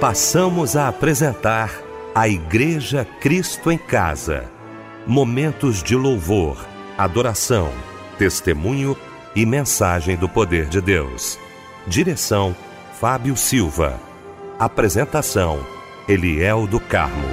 Passamos a apresentar a Igreja Cristo em Casa. Momentos de louvor, adoração, testemunho e mensagem do poder de Deus. Direção: Fábio Silva. Apresentação: Eliel do Carmo.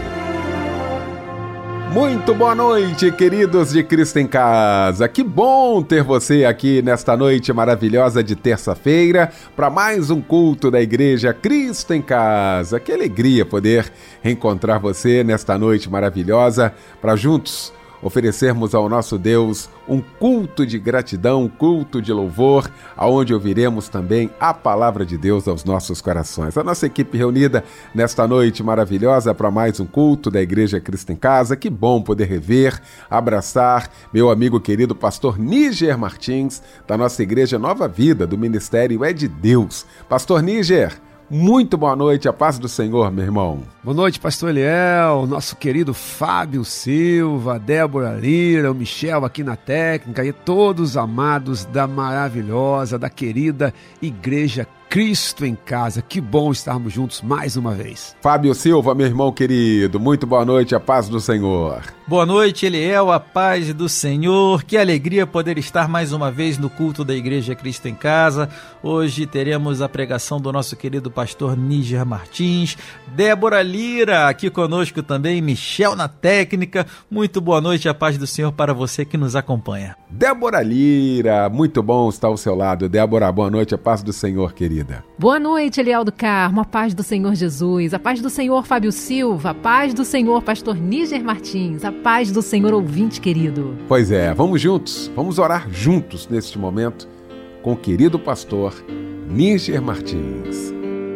Muito boa noite, queridos de Cristo em Casa. Que bom ter você aqui nesta noite maravilhosa de terça-feira para mais um culto da Igreja Cristo em Casa. Que alegria poder reencontrar você nesta noite maravilhosa para juntos oferecermos ao nosso Deus um culto de gratidão, um culto de louvor, aonde ouviremos também a palavra de Deus aos nossos corações. A nossa equipe reunida nesta noite maravilhosa para mais um culto da Igreja Cristo em Casa. Que bom poder rever, abraçar meu amigo querido pastor Níger Martins, da nossa Igreja Nova Vida, do Ministério É de Deus. Pastor Níger, muito boa noite, a paz do Senhor, meu irmão. Boa noite, pastor Eliel, nosso querido Fábio Silva, Débora Lira, o Michel aqui na técnica e todos amados da maravilhosa, da querida Igreja Cristo em Casa. Que bom estarmos juntos mais uma vez. Fábio Silva, meu irmão querido, muito boa noite, a paz do Senhor. Boa noite, Eliel, a paz do Senhor. Que alegria poder estar mais uma vez no culto da Igreja Cristo em Casa. Hoje teremos a pregação do nosso querido pastor Níger Martins, Débora Lira aqui conosco também, Michel na técnica. Muito boa noite, a paz do Senhor para você que nos acompanha. Débora Lira, muito bom estar ao seu lado. Débora, boa noite, a paz do Senhor, querida. Boa noite, Eliel do Carmo, a paz do Senhor Jesus, a paz do Senhor Fábio Silva, a paz do Senhor pastor Níger Martins, a paz do Senhor ouvinte querido. Pois é, vamos juntos, vamos orar juntos neste momento com o querido pastor Níger Martins.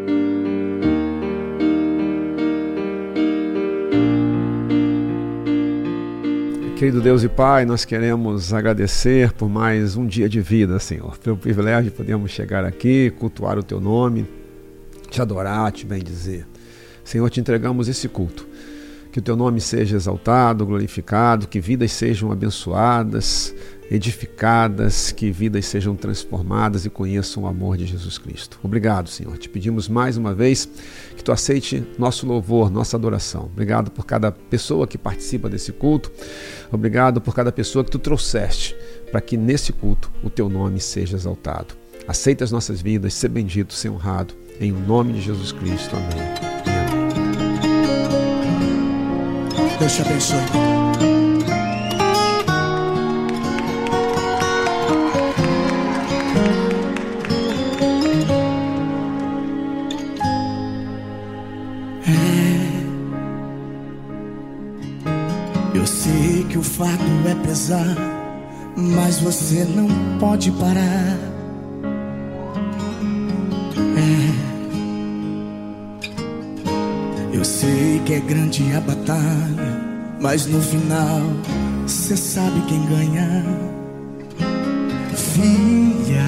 Querido Deus e Pai, nós queremos agradecer por mais um dia de vida, Senhor, pelo privilégio de podermos chegar aqui, cultuar o Teu nome, te adorar, te bendizer. Senhor, te entregamos esse culto. Que o Teu nome seja exaltado, glorificado, que vidas sejam abençoadas, edificadas, que vidas sejam transformadas e conheçam o amor de Jesus Cristo. Obrigado, Senhor. Te pedimos mais uma vez que Tu aceite nosso louvor, nossa adoração. Obrigado por cada pessoa que participa desse culto. Obrigado por cada pessoa que Tu trouxeste para que nesse culto o Teu nome seja exaltado. Aceita as nossas vidas, ser bendito, ser honrado. Em nome de Jesus Cristo. Amém. Deus te abençoe. Eu sei que o fardo é pesado, mas você não pode parar. Eu sei que é grande a batalha, mas no final cê sabe quem ganha. Filha,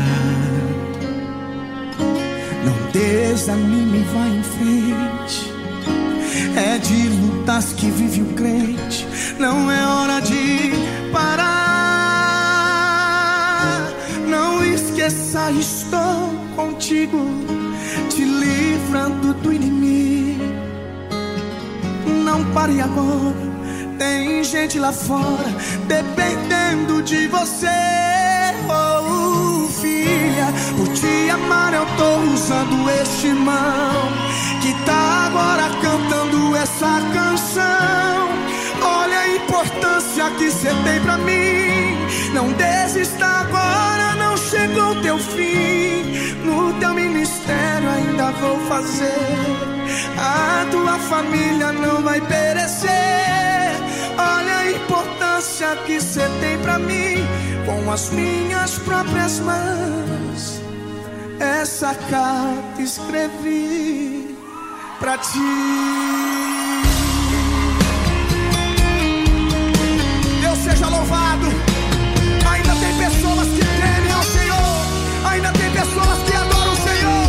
não desanime, vai em frente. É de lutas que vive o crente, não é hora de parar. Não esqueça, estou contigo, te livrando do inimigo. Não pare agora, tem gente lá fora dependendo de você. Oh, filha, por te amar eu tô usando este irmão que tá agora cantando essa canção. Olha a importância que cê tem pra mim. Não desista agora, não chegou o teu fim. No teu ministério ainda vou fazer. A tua família não vai perecer. Olha a importância que cê tem pra mim. Com as minhas próprias mãos essa carta escrevi pra ti. Deus seja louvado. Ainda tem pessoas que temem ao Senhor. Ainda tem pessoas que adoram o Senhor.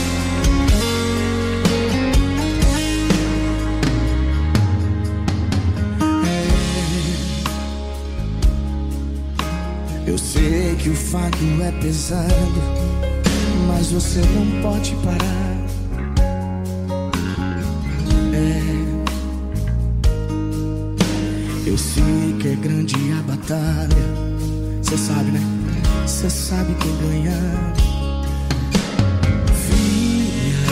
Eu sei que o fardo é pesado, mas você não pode parar. Eu sei que é grande a batalha. Cê sabe, né? Cê sabe quem ganha. Filha,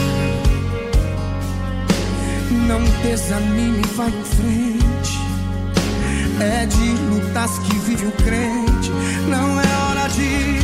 não desanime, vai em frente. É de lutas que vive o crente. Não é hora de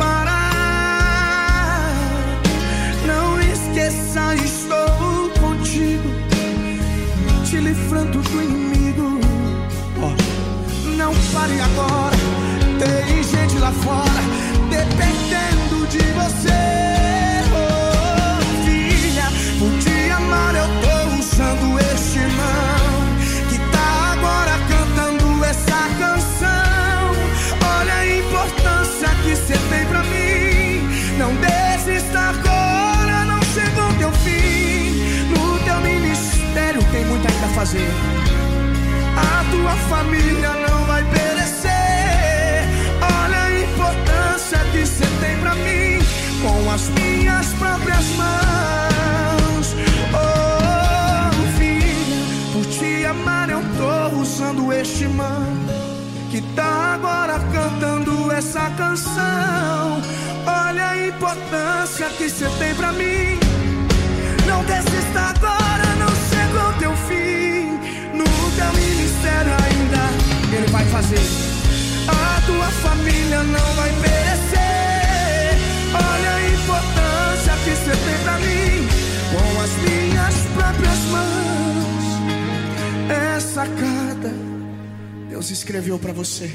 parar. Não esqueça, estou contigo, te livrando do inimigo. Não pare agora, tem gente lá fora dependendo de você. Oh, filha, por te amar eu tô usando este irmão que tá agora cantando essa canção. Olha a importância que cê tem pra mim. Não desista agora, não chegou o teu fim. No teu ministério tem muito ainda a fazer. A tua família não vai perecer. Olha a importância que você tem pra mim, com as minhas próprias mãos. Oh, filha, por te amar eu tô usando este irmão que tá agora cantando essa canção. Olha a importância que você tem pra mim. Não desista agora, não chegou o teu fim. No teu ministério ainda Ele vai fazer. A tua família não vai perecer. Olha a importância que você tem pra mim, com as minhas próprias mãos. Essa carta Deus escreveu pra você.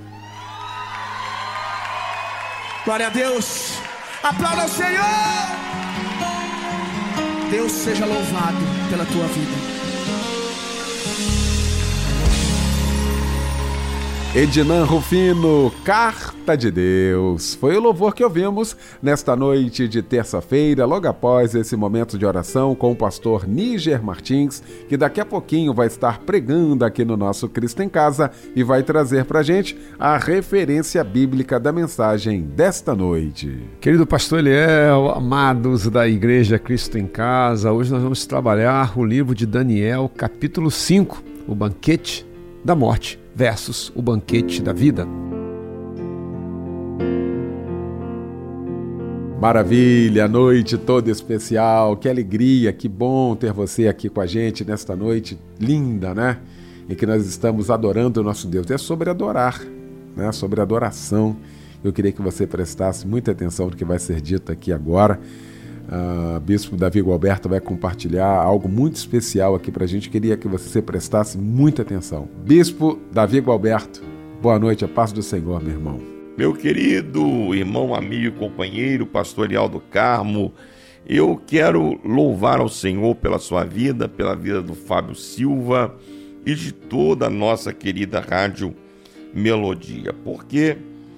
Glória a Deus. Aplauda o Senhor. Deus seja louvado pela tua vida. Ednan Rufino, Carta de Deus. Foi o louvor que ouvimos nesta noite de terça-feira, logo após esse momento de oração com o pastor Níger Martins, que daqui a pouquinho vai estar pregando aqui no nosso Cristo em Casa e vai trazer pra gente a referência bíblica da mensagem desta noite. Querido pastor Eliel, amados da Igreja Cristo em Casa, hoje nós vamos trabalhar o livro de Daniel, capítulo 5, o banquete da morte versus o banquete da vida. Maravilha, noite toda especial, que alegria, que bom ter você aqui com a gente nesta noite linda, né? Em que nós estamos adorando o nosso Deus. É sobre adorar, né? Sobre adoração. Eu queria que você prestasse muita atenção no que vai ser dito aqui agora. Bispo Davi Gualberto vai compartilhar algo muito especial aqui pra gente. Queria que você prestasse muita atenção. Bispo Davi Gualberto, boa noite, a paz do Senhor, meu irmão. Meu querido irmão, amigo e companheiro, pastor Eliel do Carmo, eu quero louvar ao Senhor pela sua vida, pela vida do Fábio Silva e de toda a nossa querida Rádio Melodia, porque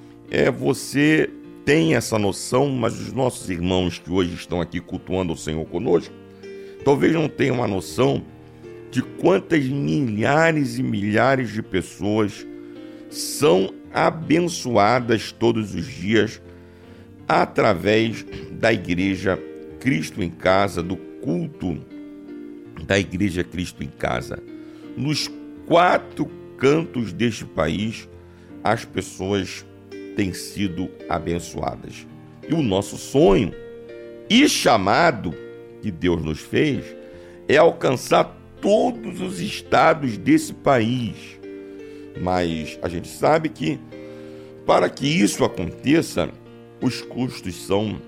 você tem essa noção, mas os nossos irmãos que hoje estão aqui cultuando o Senhor conosco, talvez não tenham uma noção de quantas milhares e milhares de pessoas são abençoadas todos os dias através da Igreja Cristo em Casa, do culto da Igreja Cristo em Casa. Nos 4 cantos deste país, as pessoas têm sido abençoadas. E o nosso sonho e chamado que Deus nos fez é alcançar todos os estados desse país. Mas a gente sabe que para que isso aconteça, os custos são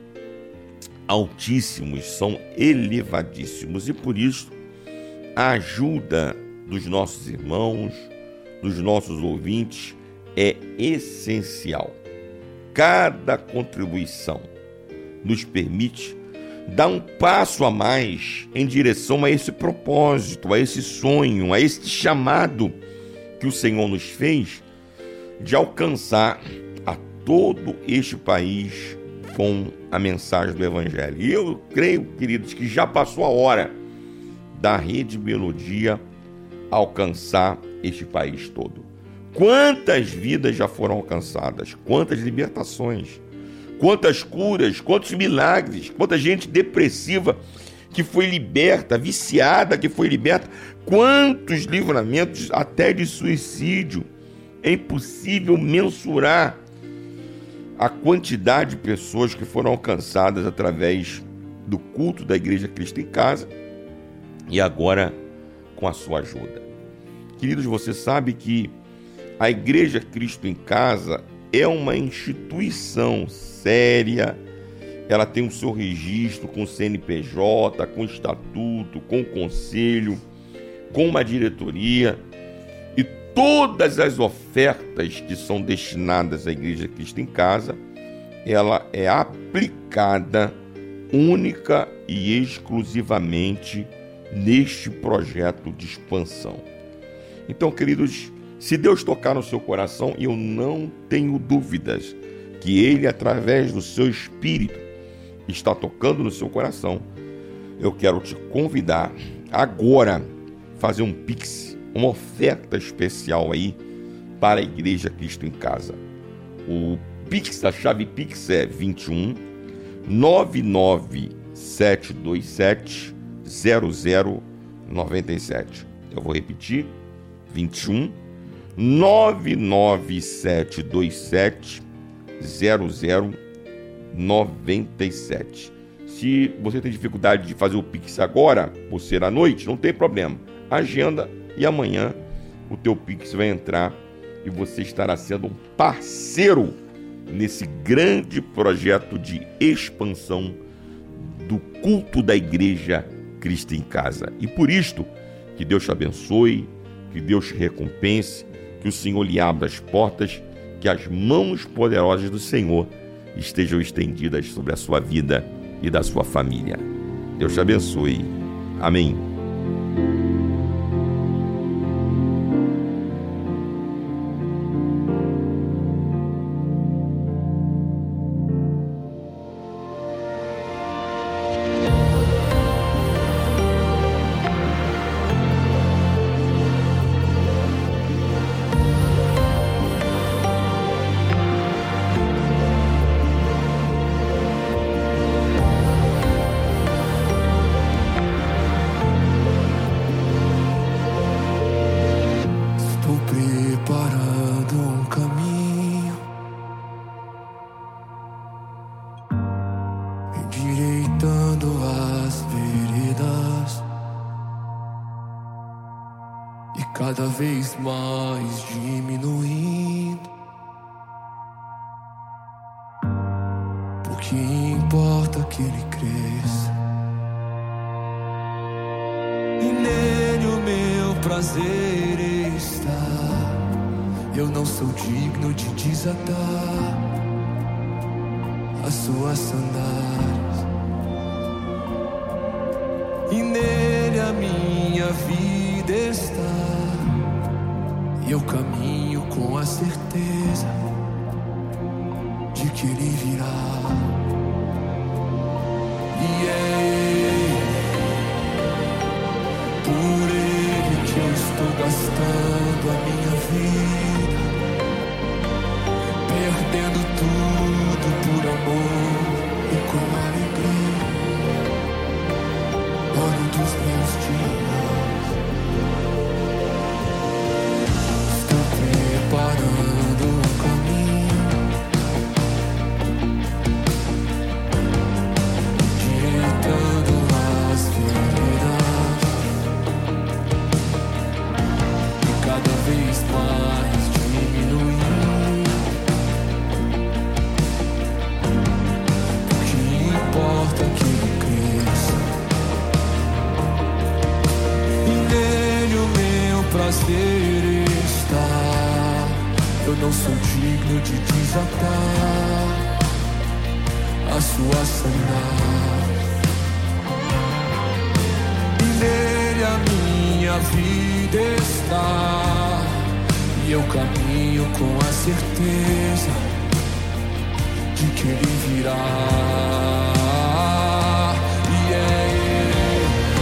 altíssimos, são elevadíssimos. E por isso, a ajuda dos nossos irmãos, dos nossos ouvintes, é essencial. Cada contribuição nos permite dar um passo a mais em direção a esse propósito, a esse sonho, a esse chamado que o Senhor nos fez de alcançar a todo este país com a mensagem do Evangelho. E eu creio, queridos, que já passou a hora da Rede Melodia alcançar este país todo. Quantas vidas já foram alcançadas, quantas libertações, quantas curas, quantos milagres, quanta gente depressiva que foi liberta, viciada que foi liberta. Quantos livramentos até de suicídio. É impossível mensurar a quantidade de pessoas que foram alcançadas através do culto da Igreja Cristo em Casa e agora com a sua ajuda. Queridos, você sabe que a Igreja Cristo em Casa é uma instituição séria, ela tem o seu registro com o CNPJ, com o estatuto, com o conselho, com uma diretoria, e todas as ofertas que são destinadas à Igreja Cristo em Casa, ela é aplicada única e exclusivamente neste projeto de expansão. Então, queridos, se Deus tocar no seu coração, e eu não tenho dúvidas que Ele, através do seu Espírito, está tocando no seu coração, eu quero te convidar agora a fazer um Pix, uma oferta especial aí para a Igreja Cristo em Casa. O Pix, a chave Pix é 21 99727 0097. Eu vou repetir, 21 99727 0097. Se você tem dificuldade de fazer o Pix agora, por ser à noite, não tem problema. Agenda e amanhã o teu Pix vai entrar e você estará sendo um parceiro nesse grande projeto de expansão do culto da Igreja Cristo em Casa. E por isto, que Deus te abençoe, que Deus te recompense, que o Senhor lhe abra as portas, que as mãos poderosas do Senhor estejam estendidas sobre a sua vida e da sua família. Deus te abençoe. Amém. Cada vez mais diminuindo, porque importa que ele cresça, e nele o meu prazer está. Eu não sou digno de desatar as suas sandálias, e nele a minha vida está. E eu caminho com a certeza de que ele virá. E é ele, por ele que eu estou gastando a minha vida, perdendo tudo por amor e com alegria. Olho dos meus dias, parando um caminho, direitando as feridas, e cada vez mais diminuindo. O que importa é que ele cresça, e nele o meu prazer está. Eu não sou digno de desatar as suas sandálias, e nele a minha vida está. E eu caminho com a certeza de que ele virá. E é ele,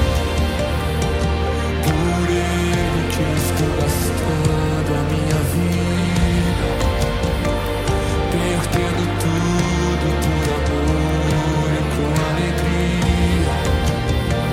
por ele que eu estou gastando a minha vida, perdendo tudo por amor e com alegria.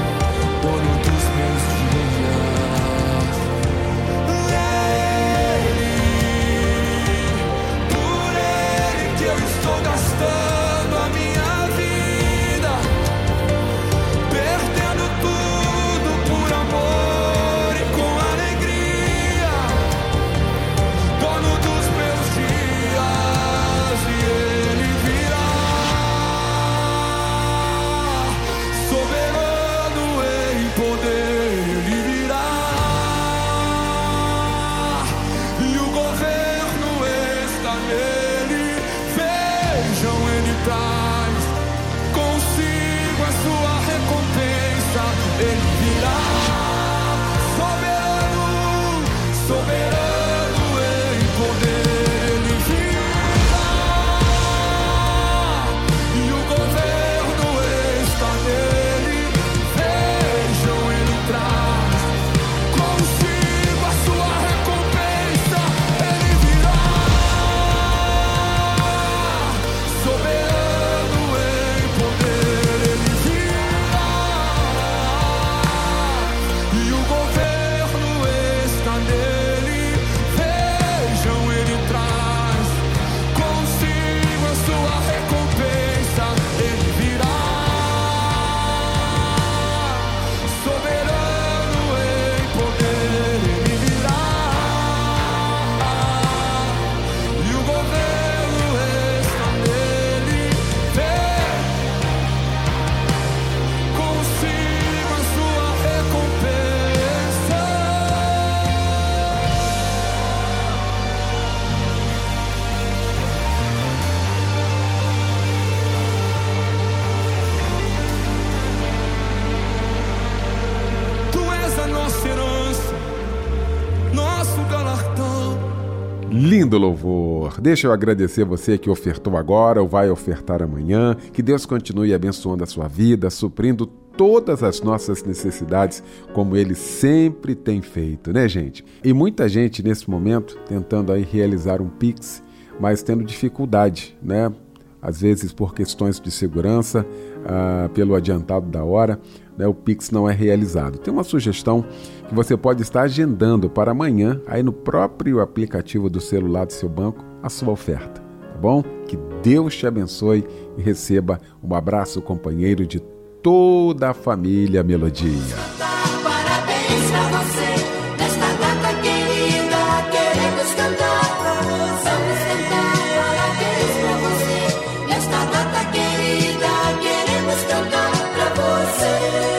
traz consigo a sua recompensa. Ele virá soberano, soberano em poder. Ele virá e o governo está nele. Vejam, ele traz consigo a sua recompensa. Ele virá soberano em poder. Ele virá e o governo está nele. Vejam, ele traz consigo a sua recompensa. Ele virá soberano em poder. Ele virá e o governo está nele. Consigo a sua recompensa. Tu és a nossa herança, nosso galardão. Lindo louvor. Deixa eu agradecer você que ofertou agora ou vai ofertar amanhã. Que Deus continue abençoando a sua vida, suprindo todas as nossas necessidades, como Ele sempre tem feito, né, gente? E muita gente nesse momento tentando aí realizar um Pix, mas tendo dificuldade, né? Às vezes por questões de segurança, pelo adiantado da hora, né, o Pix não é realizado. Tem uma sugestão que você pode estar agendando para amanhã, aí no próprio aplicativo do celular do seu banco, a sua oferta, tá bom? Que Deus te abençoe e receba um abraço companheiro de toda a família Melodia. Parabéns pra você, nesta data querida, queremos cantar. Vamos cantar, parabéns pra você, nesta data querida, queremos cantar pra você.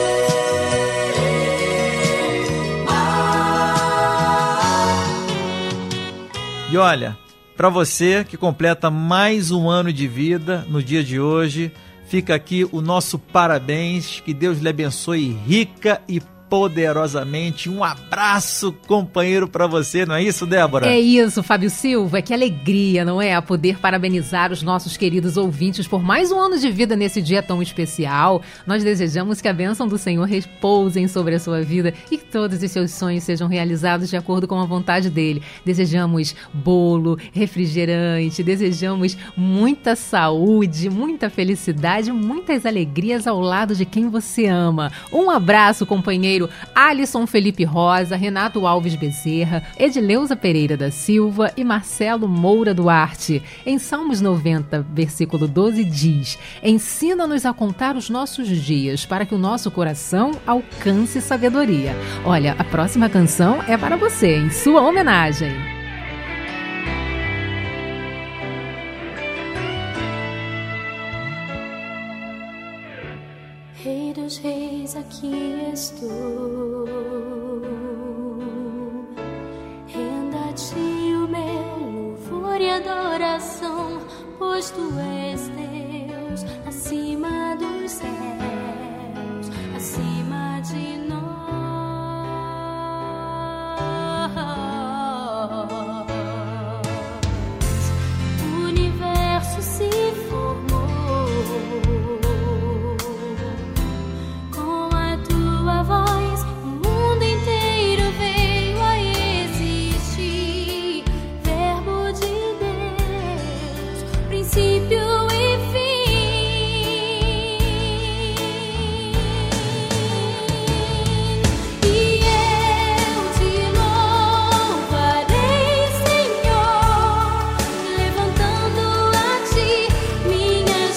E olha, para você que completa mais um ano de vida no dia de hoje, fica aqui o nosso parabéns, que Deus lhe abençoe rica e poderosamente. Um abraço, companheiro, para você, não é isso, Débora? É isso, Fábio Silva. Que alegria, não é? A poder parabenizar os nossos queridos ouvintes por mais um ano de vida nesse dia tão especial. Nós desejamos que a bênção do Senhor repouse sobre a sua vida e que todos os seus sonhos sejam realizados de acordo com a vontade dele. Desejamos bolo, refrigerante, desejamos muita saúde, muita felicidade, muitas alegrias ao lado de quem você ama. Um abraço, companheiro Alisson Felipe Rosa, Renato Alves Bezerra, Edileuza Pereira da Silva e Marcelo Moura Duarte. Em Salmos 90, versículo 12 diz: ensina-nos a contar os nossos dias para que o nosso coração alcance sabedoria. Olha, a próxima canção é para você, em sua homenagem. Rei dos reis, aqui estou. Renda a ti o meu louvor e adoração, pois tu és Deus acima dos céus, acima de nós. O universo se formou voz, o mundo inteiro veio a existir. Verbo de Deus, princípio e fim. E eu te louvarei, Senhor, levantando a ti minhas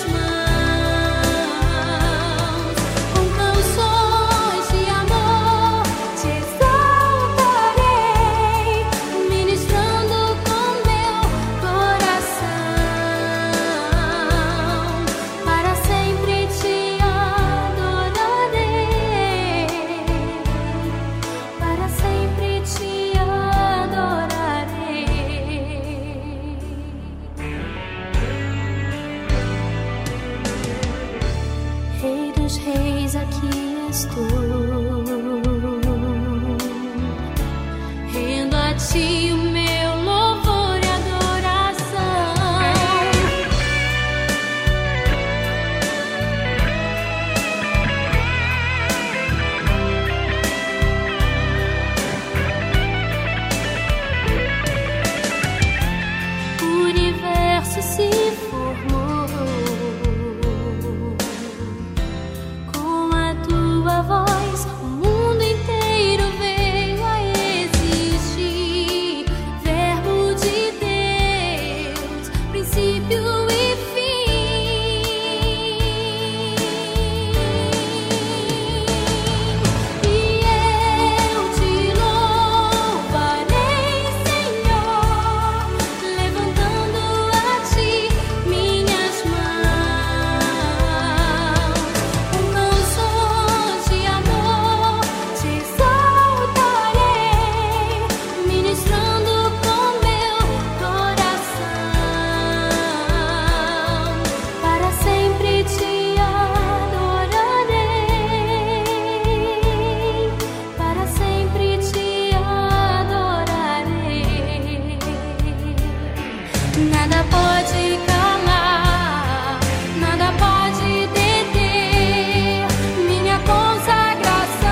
mãos com canções de amor, te exaltarei, ministrando com meu coração. estou. Rendo a ti o meu louvor e adoração. O universo se formou com a tua voz. O mundo inteiro veio a existir. Verbo de Deus, princípio e fim. E eu te louvarei, Senhor, levantando a ti minhas mãos. Com canções de amor te exaltarei, ministrando com meu coração. Para sempre te adorarei, para sempre te adorarei. Nada pode calar, nada pode deter minha consagração.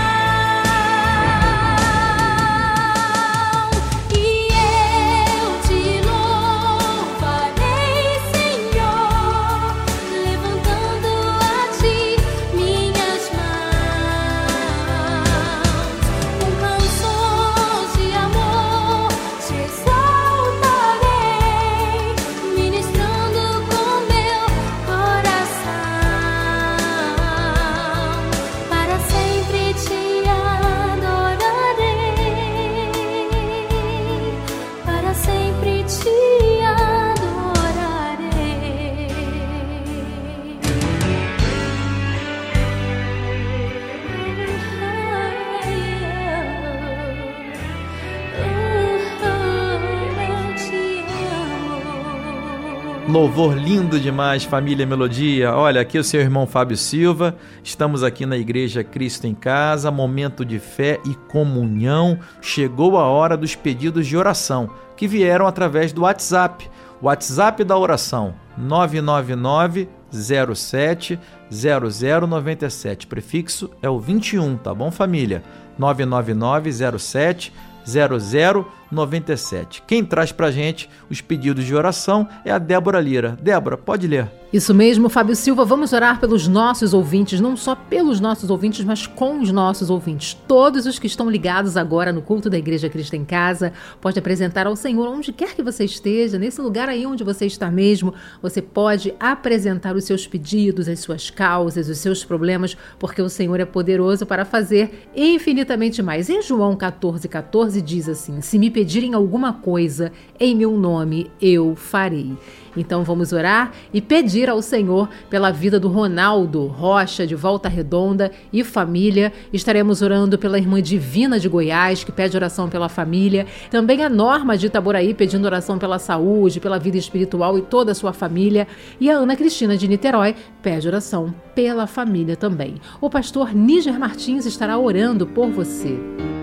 E eu te louvarei, Senhor, levantando a ti minhas mãos. Com canções de amor te exaltarei, ministrando com meu coração. Para sempre te adorarei, para sempre te adorarei. Louvor lindo demais, família Melodia. Olha, aqui é o seu irmão Fábio Silva. Estamos aqui na Igreja Cristo em Casa, momento de fé e comunhão. Chegou a hora dos pedidos de oração, que vieram através do WhatsApp. WhatsApp da oração, 999 07 0097. Prefixo é o 21, tá bom, família? 999 07 0097. Quem traz pra gente os pedidos de oração é a Débora Lira. Débora, pode ler. Isso mesmo, Fábio Silva. Vamos orar pelos nossos ouvintes, não só pelos nossos ouvintes, mas com os nossos ouvintes. Todos os que estão ligados agora no culto da Igreja Cristo em Casa, pode apresentar ao Senhor onde quer que você esteja, nesse lugar aí onde você está mesmo, você pode apresentar os seus pedidos, as suas causas, os seus problemas, porque o Senhor é poderoso para fazer infinitamente mais. Em João 14,14 diz assim: se me pedirem alguma coisa em meu nome, eu farei. Então vamos orar e pedir ao Senhor pela vida do Ronaldo Rocha, de Volta Redonda, e família. Estaremos orando pela irmã Divina de Goiás, que pede oração pela família. Também a Norma de Itaboraí, pedindo oração pela saúde, pela vida espiritual e toda a sua família. E a Ana Cristina de Niterói pede oração pela família também. O pastor Níger Martins estará orando por você.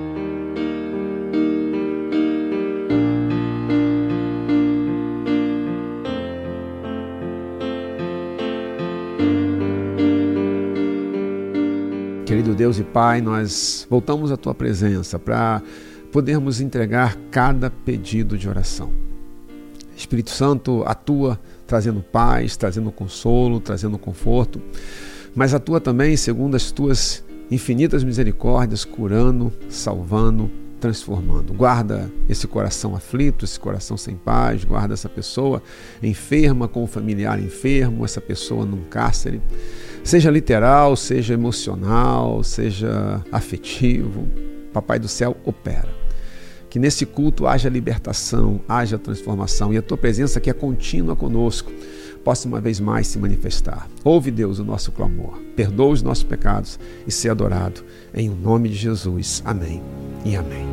Querido Deus e Pai, nós voltamos à Tua presença para podermos entregar cada pedido de oração. Espírito Santo atua trazendo paz, trazendo consolo, trazendo conforto, mas atua também segundo as Tuas infinitas misericórdias, curando, salvando, transformando. Guarda esse coração aflito, esse coração sem paz, guarda essa pessoa enferma com o familiar enfermo, essa pessoa num cárcere. Seja literal, seja emocional, seja afetivo, Papai do Céu opera. Que nesse culto haja libertação, haja transformação e a Tua presença, que é contínua conosco, possa uma vez mais se manifestar. Ouve, Deus, o nosso clamor, perdoa os nossos pecados e ser adorado. Em nome de Jesus. Amém e amém.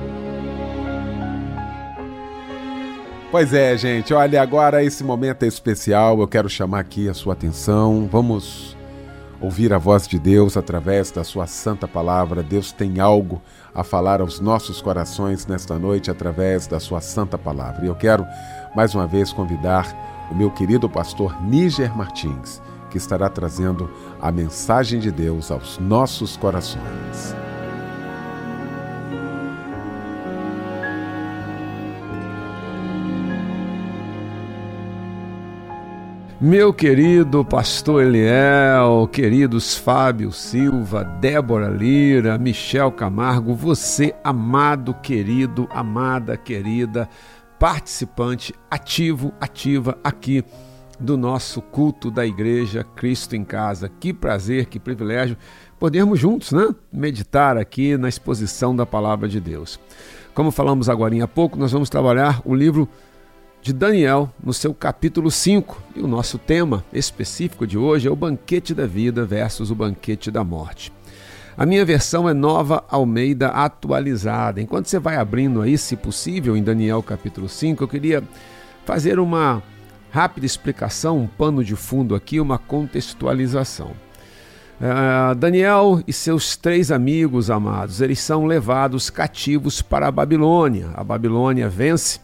Pois é, gente, olha, agora esse momento é especial, eu quero chamar aqui a sua atenção. Vamos ouvir a voz de Deus através da sua santa palavra. Deus tem algo a falar aos nossos corações nesta noite através da sua santa palavra. E eu quero mais uma vez convidar o meu querido pastor Níger Martins, que estará trazendo a mensagem de Deus aos nossos corações. Meu querido pastor Eliel, queridos Fábio Silva, Débora Lira, Michel Camargo, você amado, querido, amada, querida, participante ativo, ativa aqui do nosso culto da Igreja Cristo em Casa. Que prazer, que privilégio podermos juntos, né, meditar aqui na exposição da Palavra de Deus. Como falamos agora há pouco, nós vamos trabalhar o livro de Daniel, no seu capítulo 5. E o nosso tema específico de hoje é o banquete da vida versus o banquete da morte. A minha versão é Nova Almeida atualizada. Enquanto você vai abrindo aí, se possível, em Daniel capítulo 5, eu queria fazer uma rápida explicação, um pano de fundo aqui, uma contextualização. Daniel e seus 3 amigos amados, eles são levados cativos para a Babilônia. A Babilônia vence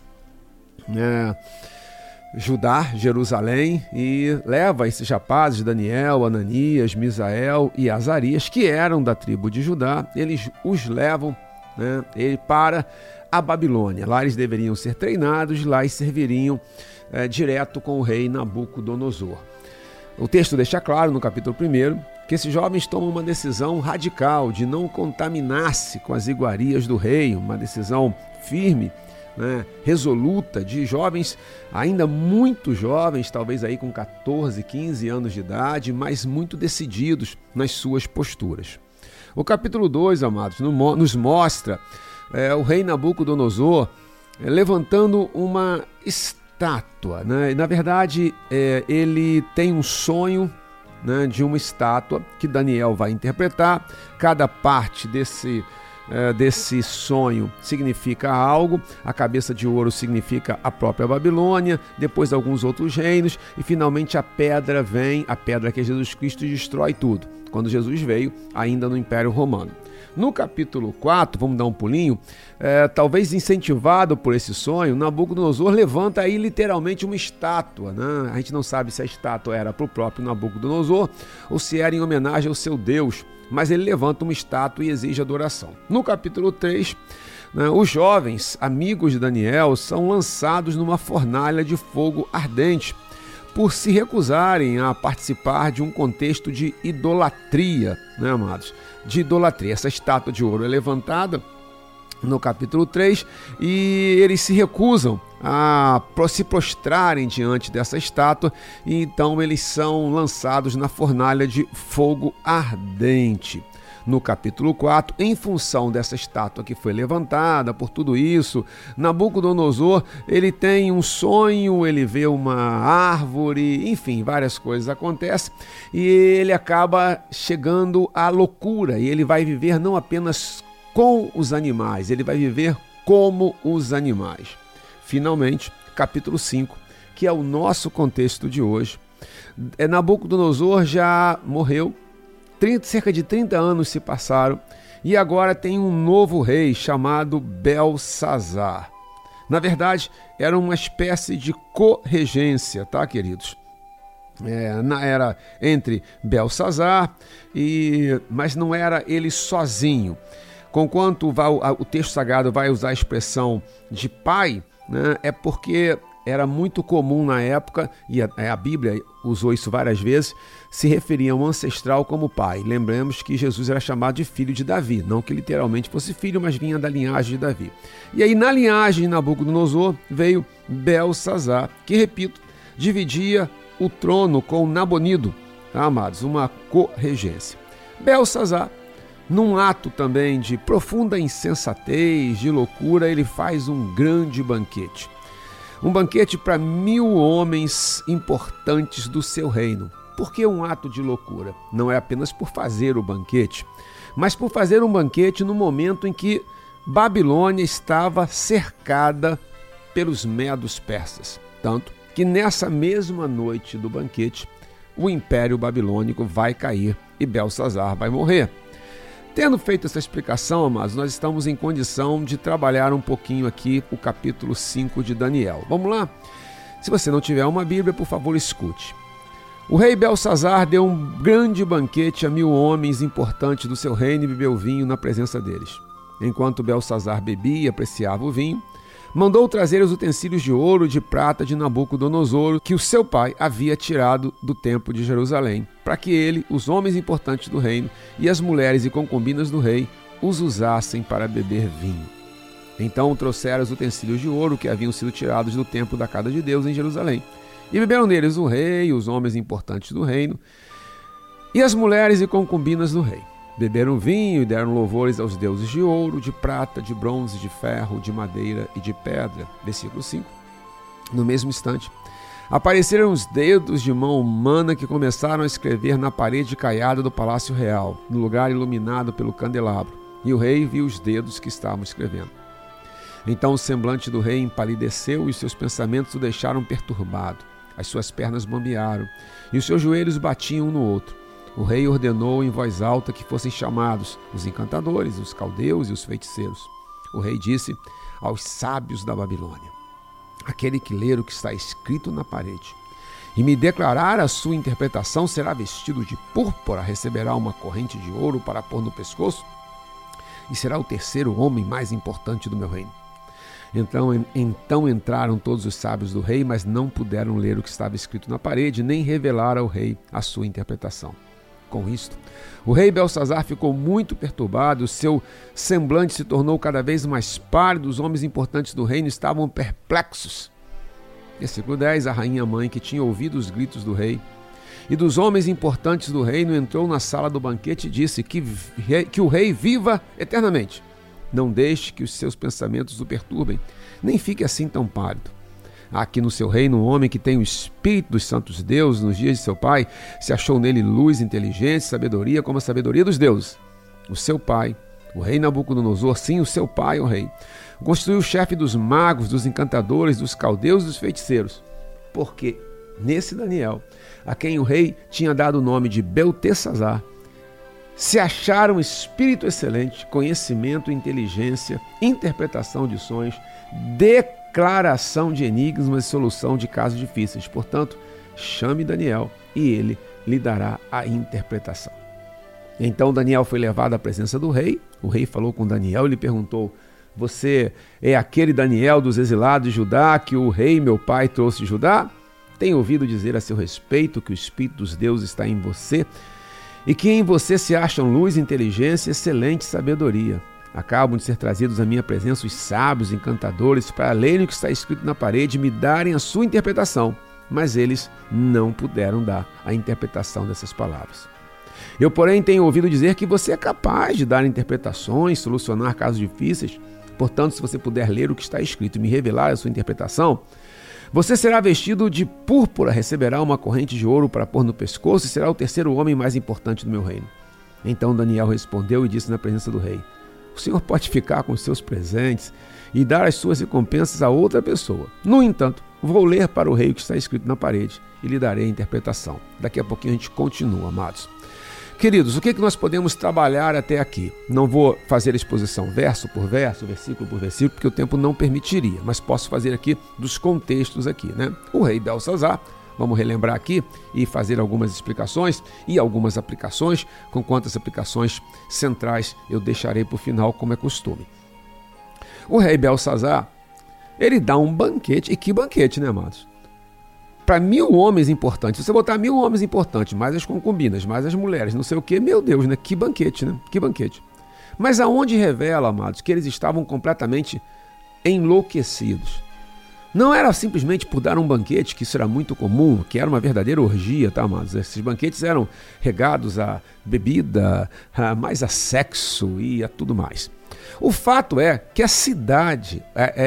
Judá, Jerusalém, e leva esses rapazes, Daniel, Ananias, Misael e Azarias, que eram da tribo de Judá. Eles os levam para a Babilônia. Lá eles deveriam ser treinados, lá eles serviriam direto com o rei Nabucodonosor. O texto deixa claro no capítulo 1 que esses jovens tomam uma decisão radical de não contaminar-se com as iguarias do rei, uma decisão firme, resoluta, de jovens, ainda muito jovens, talvez aí com 14, 15 anos de idade, mas muito decididos nas suas posturas. O capítulo 2, amados, nos mostra o rei Nabucodonosor levantando uma estátua. Na verdade, ele tem um sonho de uma estátua que Daniel vai interpretar. Cada parte desse sonho significa algo. A cabeça de ouro significa a própria Babilônia, depois alguns outros reinos, e finalmente a pedra vem, a pedra que é Jesus Cristo, e destrói tudo, quando Jesus veio ainda no Império Romano. No capítulo 4, vamos dar um pulinho, talvez incentivado por esse sonho, Nabucodonosor levanta aí literalmente uma estátua. A gente não sabe se a estátua era para o próprio Nabucodonosor ou se era em homenagem ao seu Deus, mas ele levanta uma estátua e exige adoração. No capítulo 3, os jovens amigos de Daniel são lançados numa fornalha de fogo ardente por se recusarem a participar de um contexto de idolatria, amados? De idolatria. Essa estátua de ouro é levantada no capítulo 3 e eles se recusam a se prostrarem diante dessa estátua, e então eles são lançados na fornalha de fogo ardente. No capítulo 4, em função dessa estátua que foi levantada, por tudo isso, Nabucodonosor, ele tem um sonho, ele vê uma árvore, enfim, várias coisas acontecem, e ele acaba chegando à loucura, e ele vai viver não apenas com os animais, ele vai viver como os animais. Finalmente, capítulo 5, que é o nosso contexto de hoje. Nabucodonosor já morreu, cerca de 30 anos se passaram, e agora tem um novo rei chamado Belsazar. Na verdade, era uma espécie de co-regência, tá, queridos? Era entre Belsazar, mas não era ele sozinho. Conquanto o texto sagrado vai usar a expressão de pai, é porque era muito comum na época, e a Bíblia usou isso várias vezes, se referia a um ancestral como pai. Lembramos que Jesus era chamado de filho de Davi, não que literalmente fosse filho, mas vinha da linhagem de Davi. E aí na linhagem de Nabucodonosor veio Belsazar, que, repito, dividia o trono com Nabonido, tá, amados? Uma co-regência. Belsazar, num ato também de profunda insensatez, de loucura, ele faz um grande banquete. Um banquete para 1000 homens importantes do seu reino. Por que um ato de loucura? Não é apenas por fazer o banquete, mas por fazer um banquete no momento em que Babilônia estava cercada pelos medos persas. Tanto que nessa mesma noite do banquete, o Império Babilônico vai cair e Belsazar vai morrer. Tendo feito essa explicação, amados, nós estamos em condição de trabalhar um pouquinho aqui o capítulo 5 de Daniel. Vamos lá? Se você não tiver uma Bíblia, por favor, escute. O rei Belsazar deu um grande banquete a 1000 homens importantes do seu reino e bebeu vinho na presença deles. Enquanto Belsazar bebia e apreciava o vinho, mandou trazer os utensílios de ouro e de prata de Nabucodonosor, que o seu pai havia tirado do templo de Jerusalém, para que ele, os homens importantes do reino e as mulheres e concubinas do rei os usassem para beber vinho. Então trouxeram os utensílios de ouro que haviam sido tirados do templo da casa de Deus em Jerusalém, e beberam neles o rei, os homens importantes do reino e as mulheres e concubinas do rei. Beberam vinho e deram louvores aos deuses de ouro, de prata, de bronze, de ferro, de madeira e de pedra. Versículo 5. No mesmo instante, apareceram os dedos de mão humana que começaram a escrever na parede caiada do palácio real, no lugar iluminado pelo candelabro. E o rei viu os dedos que estavam escrevendo. Então o semblante do rei empalideceu e os seus pensamentos o deixaram perturbado. As suas pernas bambearam e os seus joelhos batiam um no outro. O rei ordenou em voz alta que fossem chamados os encantadores, os caldeus e os feiticeiros. O rei disse aos sábios da Babilônia: aquele que ler o que está escrito na parede e me declarar a sua interpretação será vestido de púrpura, receberá uma corrente de ouro para pôr no pescoço e será o terceiro homem mais importante do meu reino. Então entraram todos os sábios do rei, mas não puderam ler o que estava escrito na parede, nem revelar ao rei a sua interpretação. Com isto, o rei Belsazar ficou muito perturbado, o seu semblante se tornou cada vez mais pálido, os homens importantes do reino estavam perplexos. Versículo 10, a rainha-mãe, que tinha ouvido os gritos do rei e dos homens importantes do reino, entrou na sala do banquete e disse que o rei viva eternamente. Não deixe que os seus pensamentos o perturbem, nem fique assim tão pálido. Há aqui no seu reino um homem que tem o espírito dos santos deuses. Nos dias de seu pai se achou nele luz, inteligência, sabedoria, como a sabedoria dos deuses. O seu pai, o rei Nabucodonosor, sim, o seu pai, o rei, constituiu o chefe dos magos, dos encantadores, dos caldeus e dos feiticeiros. Porque nesse Daniel, a quem o rei tinha dado o nome de Beltesazar, se acharam espírito excelente, conhecimento, inteligência, interpretação de sonhos, declaração de enigmas e solução de casos difíceis. Portanto, chame Daniel e ele lhe dará a interpretação. Então Daniel foi levado à presença do rei. O rei falou com Daniel e lhe perguntou: você é aquele Daniel dos exilados de Judá que o rei meu pai trouxe de Judá? Tenho ouvido dizer a seu respeito que o espírito dos deuses está em você e que em você se acham luz, inteligência e excelente sabedoria. Acabam de ser trazidos à minha presença os sábios encantadores para lerem o que está escrito na parede e me darem a sua interpretação, mas eles não puderam dar a interpretação dessas palavras. Eu, porém, tenho ouvido dizer que você é capaz de dar interpretações, solucionar casos difíceis. Portanto, se você puder ler o que está escrito e me revelar a sua interpretação, você será vestido de púrpura, receberá uma corrente de ouro para pôr no pescoço e será o terceiro homem mais importante do meu reino. Então Daniel respondeu e disse na presença do rei: o senhor pode ficar com os seus presentes e dar as suas recompensas a outra pessoa. No entanto, vou ler para o rei o que está escrito na parede e lhe darei a interpretação. Daqui a pouquinho a gente continua, amados. Queridos, o que nós podemos trabalhar até aqui? Não vou fazer a exposição verso por verso, versículo por versículo, porque o tempo não permitiria, mas posso fazer aqui dos contextos aqui, né? O rei Belsazar, vamos relembrar aqui e fazer algumas explicações e algumas aplicações, com quantas aplicações centrais eu deixarei para o final, como é costume. O rei Belsazar, ele dá um banquete, e que banquete, né, amados? Para 1000 homens importantes, se você botar 1000 homens importantes, mais as concubinas, mais as mulheres, não sei o que, meu Deus, né? Que banquete, né? Que banquete. Mas aonde revela, amados, que eles estavam completamente enlouquecidos. Não era simplesmente por dar um banquete, que isso era muito comum, que era uma verdadeira orgia, tá, amados? Esses banquetes eram regados a bebida, mais a sexo e a tudo mais. O fato é que a cidade,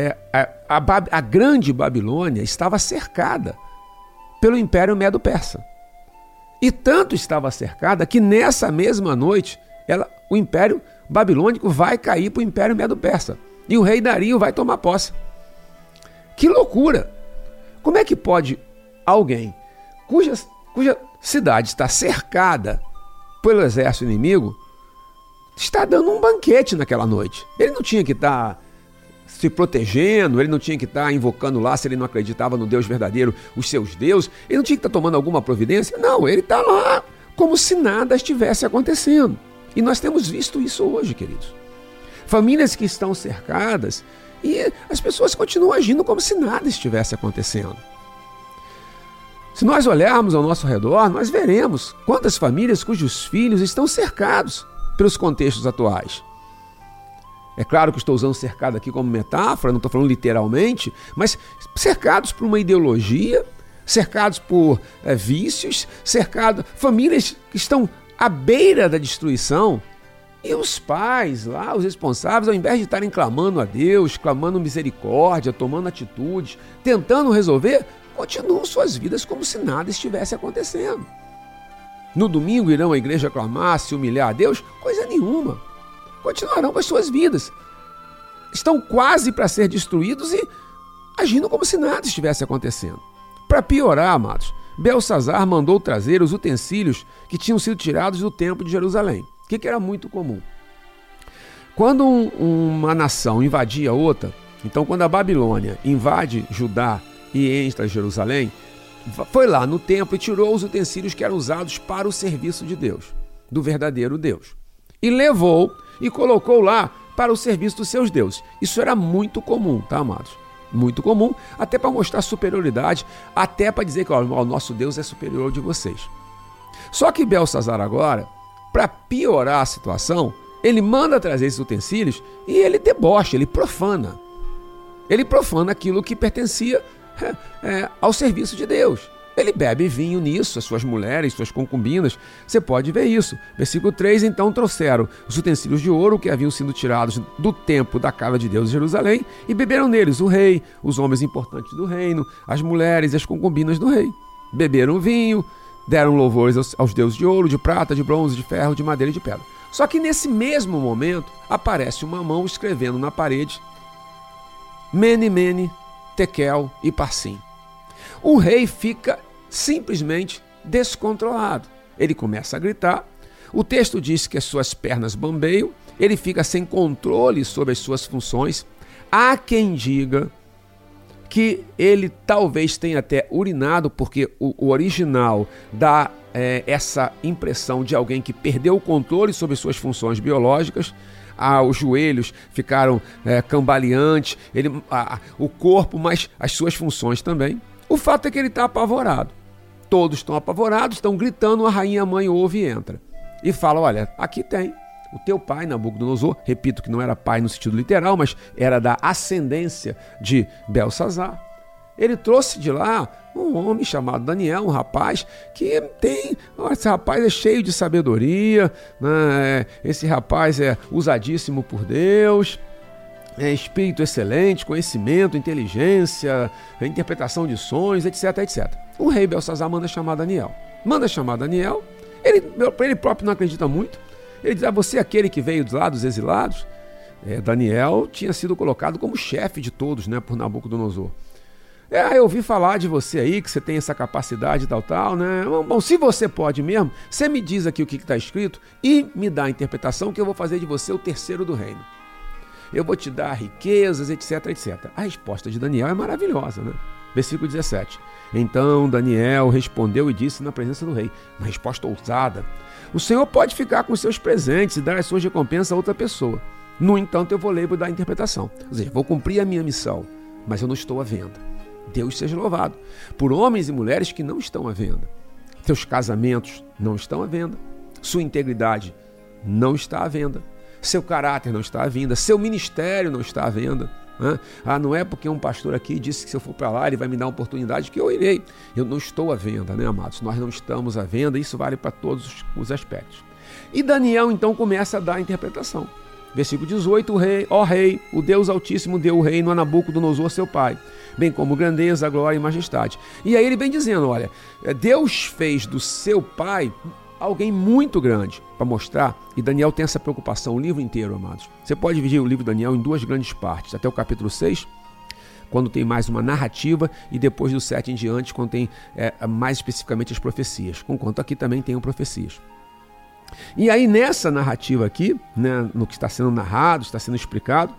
a grande Babilônia, estava cercada pelo Império Medo-Persa. E tanto estava cercada que nessa mesma noite o Império Babilônico vai cair para o Império Medo-Persa. E o rei Dario vai tomar posse. Que loucura! Como é que pode alguém cuja cidade está cercada pelo exército inimigo, está dando um banquete naquela noite. Ele não tinha que estar se protegendo, ele não tinha que estar invocando lá, se ele não acreditava no Deus verdadeiro, os seus deuses, ele não tinha que estar tomando alguma providência. Não, ele está lá como se nada estivesse acontecendo. E nós temos visto isso hoje, queridos. Famílias que estão cercadas e as pessoas continuam agindo como se nada estivesse acontecendo. Se nós olharmos ao nosso redor, nós veremos quantas famílias cujos filhos estão cercados pelos contextos atuais. É claro que estou usando cercado aqui como metáfora, não estou falando literalmente, mas cercados por uma ideologia, cercados por vícios, famílias que estão à beira da destruição, e os pais lá, os responsáveis, ao invés de estarem clamando a Deus, clamando misericórdia, tomando atitudes, tentando resolver, continuam suas vidas como se nada estivesse acontecendo. No domingo irão à igreja clamar, se humilhar a Deus? Coisa nenhuma. Continuarão com as suas vidas. Estão quase para ser destruídos e agindo como se nada estivesse acontecendo. Para piorar, amados, Belsazar mandou trazer os utensílios que tinham sido tirados do templo de Jerusalém. O que era muito comum? Quando uma nação invadia outra, então quando a Babilônia invade Judá e entra em Jerusalém, foi lá no templo e tirou os utensílios que eram usados para o serviço de Deus, do verdadeiro Deus. E levou e colocou lá para o serviço dos seus deuses. Isso era muito comum, tá, amados? Muito comum, até para mostrar superioridade, até para dizer que o nosso Deus é superior ao de vocês. Só que Belsazar agora, para piorar a situação, ele manda trazer esses utensílios e ele debocha, ele profana. Ele profana aquilo que pertencia ao serviço de Deus. Ele bebe vinho nisso, as suas mulheres, suas concubinas. Você pode ver isso. Versículo 3, então trouxeram os utensílios de ouro que haviam sido tirados do templo da casa de Deus em Jerusalém e beberam neles o rei, os homens importantes do reino, as mulheres e as concubinas do rei. Beberam vinho, deram louvores aos deuses de ouro, de prata, de bronze, de ferro, de madeira e de pedra. Só que nesse mesmo momento aparece uma mão escrevendo na parede Mene, Mene, Tekel e Parsim. O rei fica simplesmente descontrolado. Ele começa a gritar. O texto diz que as suas pernas bambeiam. Ele fica sem controle sobre as suas funções. Há quem diga que ele talvez tenha até urinado, porque o original dá essa impressão de alguém que perdeu o controle sobre suas funções biológicas. Os joelhos ficaram cambaleantes, o corpo, mas as suas funções também. O fato é que ele está apavorado. Todos estão apavorados, estão gritando, a rainha mãe ouve e entra. E fala, olha, aqui tem o teu pai, Nabucodonosor, repito que não era pai no sentido literal, mas era da ascendência de Belsazar. Ele trouxe de lá um homem chamado Daniel, um rapaz que tem... Esse rapaz é cheio de sabedoria, né? Esse rapaz é usadíssimo por Deus, espírito excelente, conhecimento, inteligência, interpretação de sonhos, etc, etc. O rei Belsazar manda chamar Daniel. Ele próprio não acredita muito. Ele diz, você é aquele que veio lá dos exilados? Daniel tinha sido colocado como chefe de todos, né, por Nabucodonosor. Eu ouvi falar de você aí, que você tem essa capacidade tal, né? Bom, se você pode mesmo, você me diz aqui o que está escrito e me dá a interpretação que eu vou fazer de você o terceiro do reino. Eu vou te dar riquezas, etc, etc. A resposta de Daniel é maravilhosa, né? Versículo 17. Então Daniel respondeu e disse na presença do rei, uma resposta ousada, o Senhor pode ficar com seus presentes e dar as suas recompensas a outra pessoa. No entanto, eu vou ler e vou dar a interpretação. Ou seja, vou cumprir a minha missão, mas eu não estou à venda. Deus seja louvado por homens e mulheres que não estão à venda. Seus casamentos não estão à venda. Sua integridade não está à venda. Seu caráter não está à venda. Seu ministério não está à venda. Não é porque um pastor aqui disse que se eu for para lá ele vai me dar uma oportunidade que eu irei. Eu não estou à venda, né, amados? Nós não estamos à venda. Isso vale para todos os aspectos. E Daniel então começa a dar a interpretação. Versículo 18, ó rei, o Deus Altíssimo deu o reino a Nabucodonosor, seu pai, bem como grandeza, glória e majestade. E aí ele vem dizendo, olha, Deus fez do seu pai alguém muito grande para mostrar, e Daniel tem essa preocupação o livro inteiro, amados. Você pode dividir o livro de Daniel em duas grandes partes, até o capítulo 6, quando tem mais uma narrativa, e depois do 7 em diante, quando tem mais especificamente as profecias, conquanto aqui também tem profecias. E aí nessa narrativa aqui, né, no que está sendo narrado, está sendo explicado,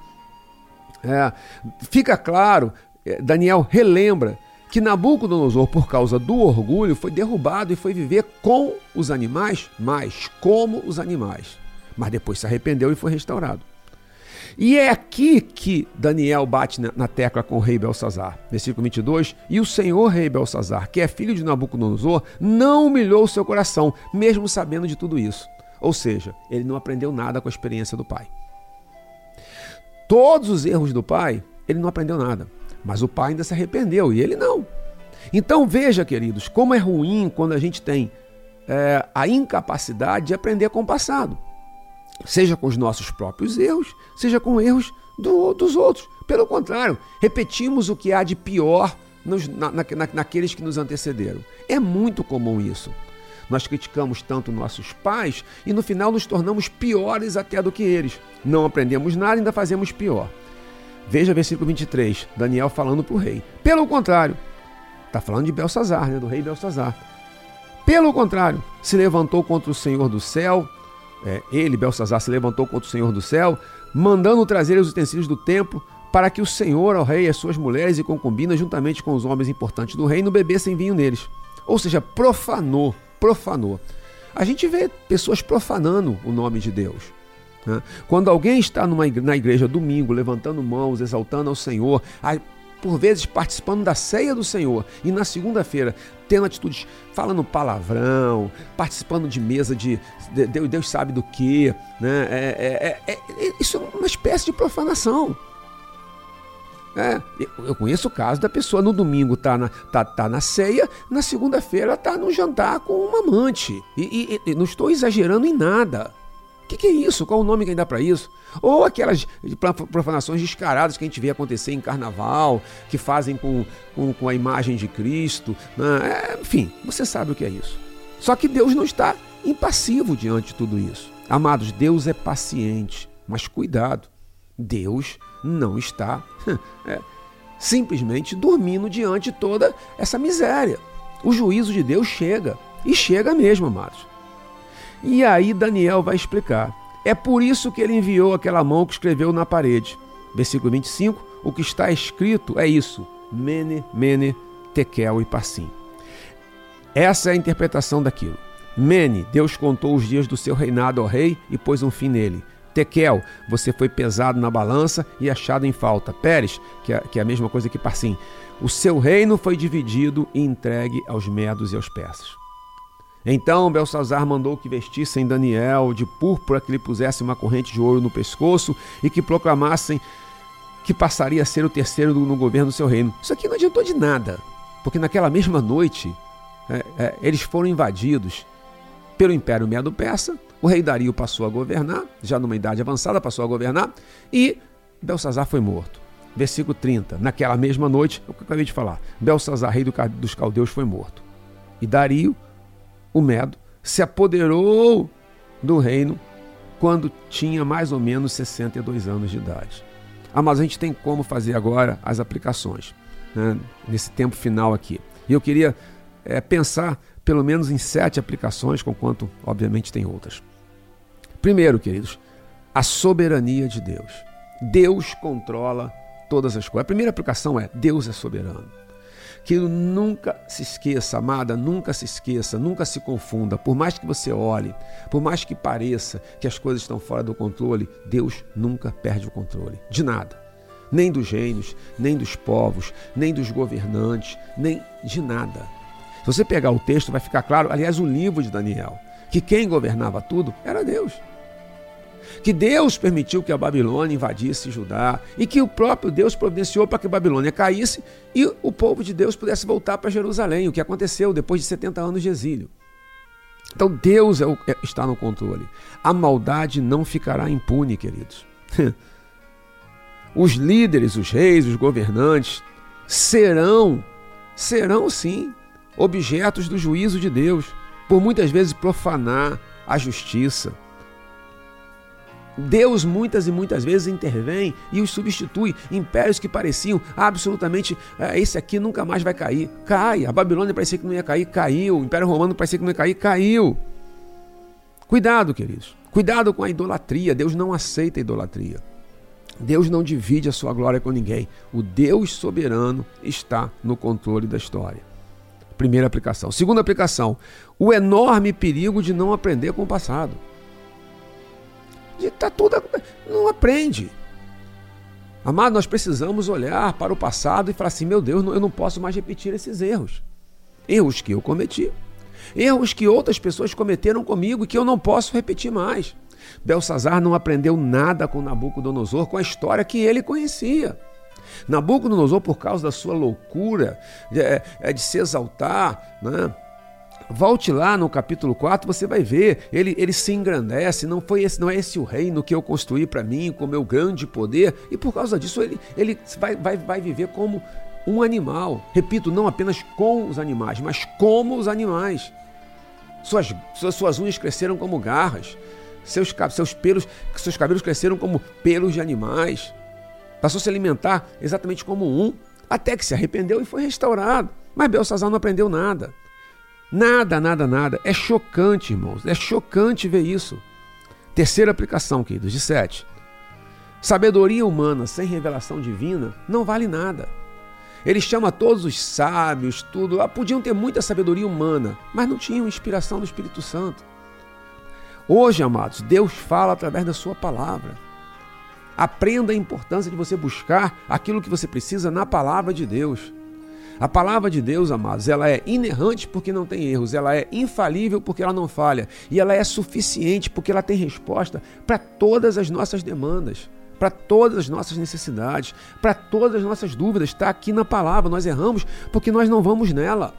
fica claro, Daniel relembra que Nabucodonosor, por causa do orgulho, foi derrubado e foi viver com os animais, mas como os animais. Mas depois se arrependeu e foi restaurado. E é aqui que Daniel bate na tecla com o rei Belsazar. Versículo 22, e o senhor rei Belsazar, que é filho de Nabucodonosor, não humilhou o seu coração, mesmo sabendo de tudo isso. Ou seja, ele não aprendeu nada com a experiência do pai. Todos os erros do pai, ele não aprendeu nada. Mas o pai ainda se arrependeu e ele não. Então veja, queridos, como é ruim quando a gente tem a incapacidade de aprender com o passado. Seja com os nossos próprios erros, seja com erros dos outros. Pelo contrário, repetimos o que há de pior naqueles que nos antecederam. É muito comum isso. Nós criticamos tanto nossos pais e no final nos tornamos piores até do que eles. Não aprendemos nada e ainda fazemos pior. Veja versículo 23, Daniel falando para o rei. Pelo contrário, está falando de Belsazar, né, do rei Belsazar. Pelo contrário, se levantou contra o Senhor do céu, Belsazar, se levantou contra o Senhor do céu, mandando trazer os utensílios do templo, para que o Senhor, ao rei, as suas mulheres e concubinas, juntamente com os homens importantes do reino, bebessem vinho neles. Ou seja, profanou. A gente vê pessoas profanando o nome de Deus. Quando alguém está na igreja domingo, levantando mãos, exaltando ao Senhor, por vezes participando da ceia do Senhor, e na segunda-feira tendo atitudes, falando palavrão, participando de mesa de Deus sabe do que, né? Isso é uma espécie de profanação. Eu conheço o caso da pessoa no domingo tá na ceia, na segunda-feira está no jantar com um amante, e não estou exagerando em nada. O que é isso? Qual o nome que ainda dá para isso? Ou aquelas profanações descaradas que a gente vê acontecer em carnaval, que fazem com a imagem de Cristo, né? Enfim, você sabe o que é isso. Só que Deus não está impassivo diante de tudo isso. Amados, Deus é paciente, mas cuidado, Deus não está simplesmente dormindo diante de toda essa miséria. O juízo de Deus chega, e chega mesmo, amados. E aí Daniel vai explicar. É por isso que ele enviou aquela mão que escreveu na parede. Versículo 25, o que está escrito é isso. Mene, Mene, Tekel e Parsim. Essa é a interpretação daquilo. Mene, Deus contou os dias do seu reinado ao rei e pôs um fim nele. Tekel, você foi pesado na balança e achado em falta. Pérez, que é a mesma coisa que Parsim. O seu reino foi dividido e entregue aos medos e aos persas. Então Belsazar mandou que vestissem Daniel de púrpura, que lhe pusessem uma corrente de ouro no pescoço e que proclamassem que passaria a ser o terceiro no governo do seu reino. Isso aqui não adiantou de nada, porque naquela mesma noite eles foram invadidos pelo Império Medo-Persa, o rei Dario passou a governar, já numa idade avançada passou a governar, e Belsazar foi morto. Versículo 30, naquela mesma noite, é o que eu acabei de falar, Belsazar, rei dos caldeus, foi morto. E Dario, o Medo, se apoderou do reino quando tinha mais ou menos 62 anos de idade. Mas a gente tem como fazer agora as aplicações, né, nesse tempo final aqui. E eu queria pensar pelo menos em 7 aplicações, conquanto obviamente tem outras. Primeiro, queridos, a soberania de Deus. Deus controla todas as coisas. A primeira aplicação é: Deus é soberano. Que nunca se esqueça, amada, nunca se esqueça, nunca se confunda. Por mais que você olhe, por mais que pareça que as coisas estão fora do controle, Deus nunca perde o controle de nada. Nem dos reinos, nem dos povos, nem dos governantes, nem de nada. Se você pegar o texto, vai ficar claro, aliás, o livro de Daniel, que quem governava tudo era Deus. Que Deus permitiu que a Babilônia invadisse Judá e que o próprio Deus providenciou para que a Babilônia caísse e o povo de Deus pudesse voltar para Jerusalém, o que aconteceu depois de 70 anos de exílio. Então Deus está no controle. A maldade não ficará impune, queridos. Os líderes, os reis, os governantes serão sim objetos do juízo de Deus, por muitas vezes profanar a justiça. Deus muitas e muitas vezes intervém e os substitui. Impérios que pareciam absolutamente, esse aqui nunca mais vai cair, cai. A Babilônia parecia que não ia cair, caiu. O Império Romano parecia que não ia cair, caiu. Cuidado, queridos. Cuidado com a idolatria. Deus não aceita a idolatria. Deus não divide a sua glória com ninguém. O Deus soberano está no controle da história. Primeira aplicação. Segunda aplicação, o enorme perigo de não aprender com o passado. Não aprende. Amado, nós precisamos olhar para o passado e falar assim, meu Deus, eu não posso mais repetir esses erros. Erros que eu cometi. Erros que outras pessoas cometeram comigo e que eu não posso repetir mais. Belsazar não aprendeu nada com Nabucodonosor, com a história que ele conhecia. Nabucodonosor, por causa da sua loucura de se exaltar, né? Volte lá no capítulo 4, você vai ver, ele se engrandece, não é esse o reino que eu construí para mim, com meu grande poder, e por causa disso ele vai viver como um animal. Repito, não apenas com os animais, mas como os animais. Suas unhas cresceram como garras, seus cabelos cresceram como pelos de animais. Passou a se alimentar exatamente como até que se arrependeu e foi restaurado. Mas Belsazar não aprendeu nada. Nada. É chocante, irmãos. É chocante ver isso. Terceira aplicação, queridos, de 7. Sabedoria humana sem revelação divina não vale nada. Ele chama todos os sábios, tudo. Podiam ter muita sabedoria humana, mas não tinham inspiração do Espírito Santo. Hoje, amados, Deus fala através da sua palavra. Aprenda a importância de você buscar aquilo que você precisa na palavra de Deus. A palavra de Deus, amados, ela é inerrante porque não tem erros, ela é infalível porque ela não falha, e ela é suficiente porque ela tem resposta para todas as nossas demandas, para todas as nossas necessidades, para todas as nossas dúvidas. Está aqui na palavra. Nós erramos porque nós não vamos nela.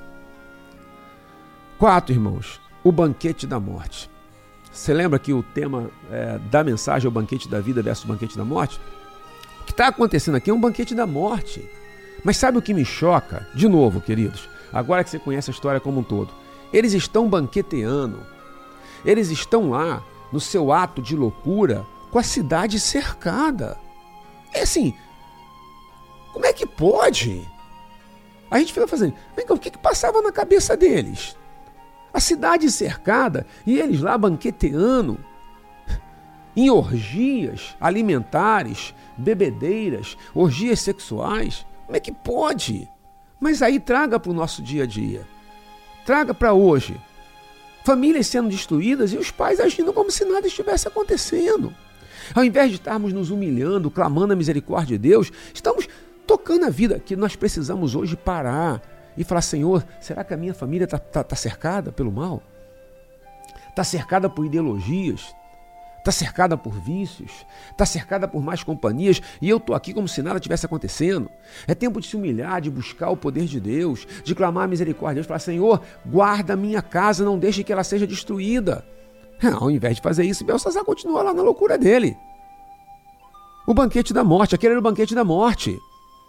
4, irmãos, o banquete da morte. Você lembra que o tema da mensagem é o banquete da vida versus o banquete da morte? O que está acontecendo aqui é um banquete da morte. Mas sabe o que me choca? De novo, queridos, agora que você conhece a história como um todo, eles estão banqueteando, eles estão lá no seu ato de loucura com a cidade cercada. É assim, como é que pode? A gente fica fazendo, o que passava na cabeça deles? A cidade cercada e eles lá banqueteando em orgias alimentares, bebedeiras, orgias sexuais. Como é que pode? Mas aí traga para o nosso dia a dia. Traga para hoje. Famílias sendo destruídas e os pais agindo como se nada estivesse acontecendo. Ao invés de estarmos nos humilhando, clamando a misericórdia de Deus, estamos tocando a vida que nós precisamos hoje parar e falar, Senhor, será que a minha família está cercada pelo mal? Está cercada por ideologias? Está cercada por vícios? Está cercada por más companhias? E eu estou aqui como se nada tivesse acontecendo? É tempo de se humilhar, de buscar o poder de Deus, de clamar a misericórdia de Deus, falar, Senhor, guarda a minha casa, não deixe que ela seja destruída. Ao invés de fazer isso, Belsazar continua lá na loucura dele. O banquete da morte, aquele era o banquete da morte.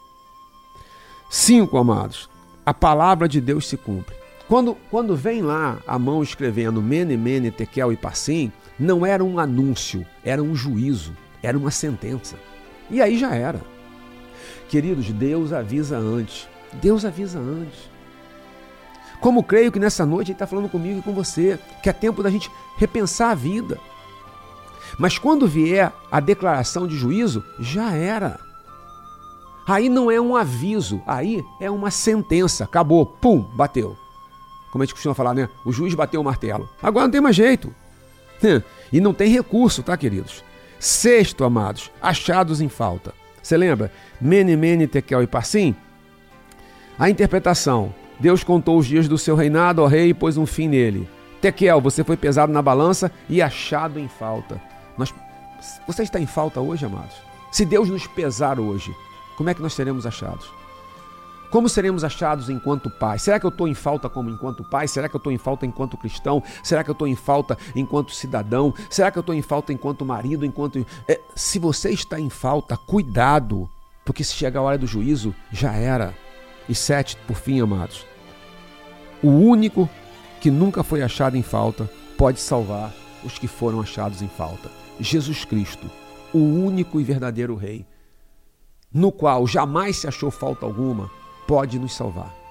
5, amados, a palavra de Deus se cumpre. Quando vem lá a mão escrevendo Mene, Mene, Tekel e Parsim, não era um anúncio, era um juízo, era uma sentença. E aí já era. Queridos, Deus avisa antes. Deus avisa antes. Como creio que nessa noite Ele está falando comigo e com você, que é tempo da gente repensar a vida. Mas quando vier a declaração de juízo, já era. Aí não é um aviso, aí é uma sentença. Acabou, pum, bateu. Como a gente costuma falar, né? O juiz bateu o martelo. Agora não tem mais jeito. E não tem recurso, tá, queridos? 6, amados, achados em falta. Você lembra? Mene, Mene, Tekel e Parsim? A interpretação. Deus contou os dias do seu reinado, ó rei, e pôs um fim nele. Tekel, você foi pesado na balança e achado em falta. Você está em falta hoje, amados? Se Deus nos pesar hoje, como é que nós seremos achados? Como seremos achados enquanto pais? Será que eu estou em falta como enquanto pai? Será que eu estou em falta enquanto cristão? Será que eu estou em falta enquanto cidadão? Será que eu estou em falta enquanto marido? Se você está em falta, cuidado, porque se chegar a hora do juízo, já era. E 7, por fim, amados, o único que nunca foi achado em falta pode salvar os que foram achados em falta. Jesus Cristo, o único e verdadeiro Rei, no qual jamais se achou falta alguma, pode nos salvar.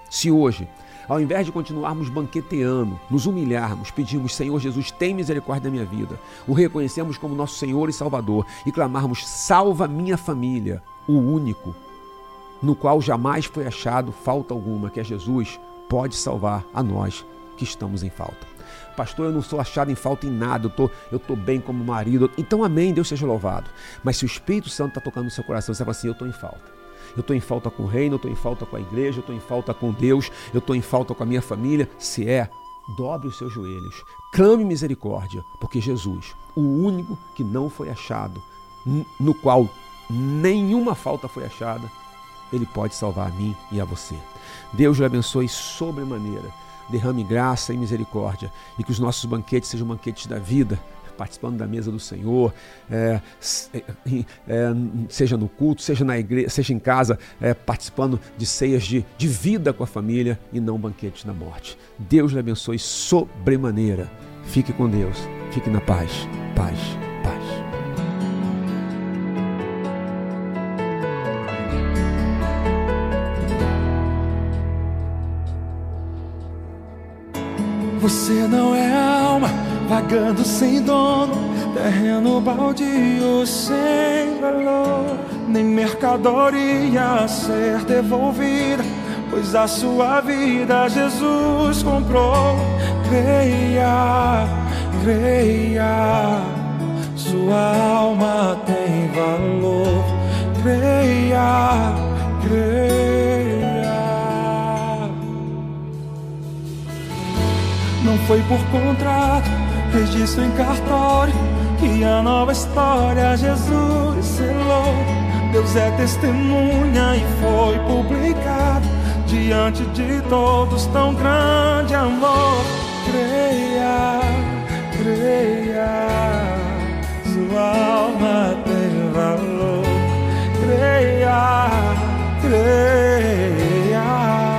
Se hoje, ao invés de continuarmos banqueteando, nos humilharmos, pedimos, Senhor Jesus, tem misericórdia da minha vida, o reconhecemos como nosso Senhor e Salvador e clamarmos, salva minha família, o único, no qual jamais foi achado falta alguma, que é Jesus, pode salvar a nós que estamos em falta. Pastor, eu não sou achado em falta em nada, eu tô bem como marido. Então, amém, Deus seja louvado. Mas se o Espírito Santo está tocando no seu coração, você fala assim, eu estou em falta. Eu estou em falta com o reino, eu estou em falta com a igreja, eu estou em falta com Deus, eu estou em falta com a minha família. Se é, dobre os seus joelhos, clame misericórdia, porque Jesus, o único que não foi achado, no qual nenhuma falta foi achada, Ele pode salvar a mim e a você. Deus lhe abençoe sobremaneira, derrame graça e misericórdia, e que os nossos banquetes sejam banquetes da vida, participando da mesa do Senhor, seja no culto, seja na igreja, seja em casa, participando de ceias de vida com a família e não banquetes da morte. Deus lhe abençoe sobremaneira. Fique com Deus, fique na paz, paz, paz. Você não é alma vagando sem dono, terreno baldio sem valor, nem mercadoria a ser devolvida, pois a sua vida Jesus comprou. Creia, creia, sua alma tem valor. Creia, creia. Não foi por contrato, registro em cartório, que a nova história Jesus selou. Deus é testemunha e foi publicado diante de todos tão grande amor. Creia, creia, sua alma tem valor. Creia, creia.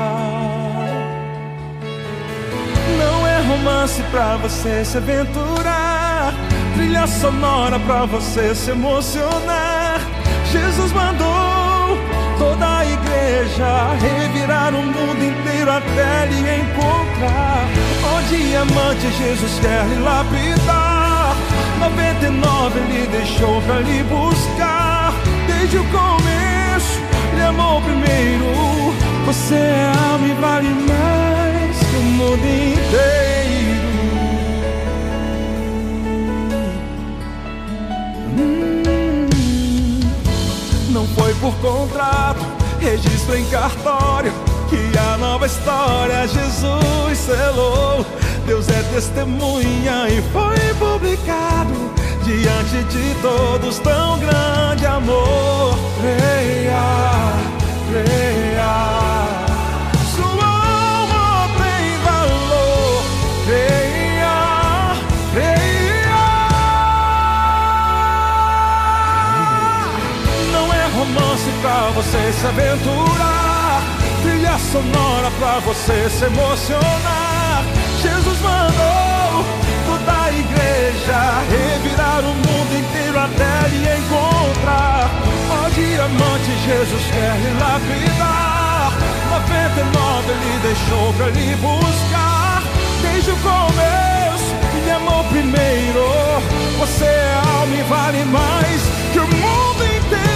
Não é romance pra você se aventurar, trilha sonora pra você se emocionar. Jesus mandou toda a igreja revirar o mundo inteiro até lhe encontrar. O diamante Jesus quer lhe lapidar, 99 ele deixou pra lhe buscar. Desde o começo ele amou primeiro. Você é alma e vale mais que o mundo inteiro. Não foi por contrato, registro em cartório, que a nova história Jesus selou. Deus é testemunha e foi publicado diante de todos tão grande amor. Creia, creia, sua alma tem valor. Creia, creia. Não é romance pra você se aventurar, trilha sonora pra você se emocionar. Jesus mandou toda a igreja revirar o mundo inteiro até lhe encontrar. Ó diamante, Jesus quer lhe lapidar, 99 ele deixou pra lhe buscar. Desde o começo ele amou primeiro. Você é alma e vale mais que o mundo inteiro.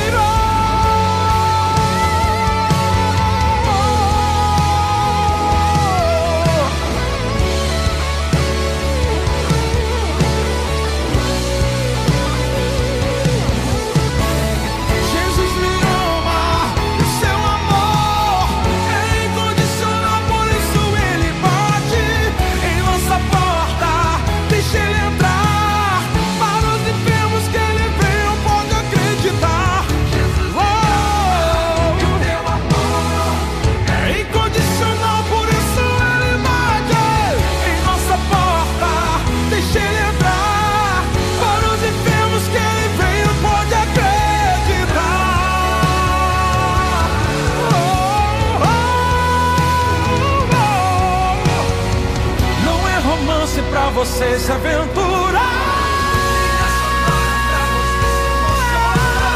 Você se aventurar,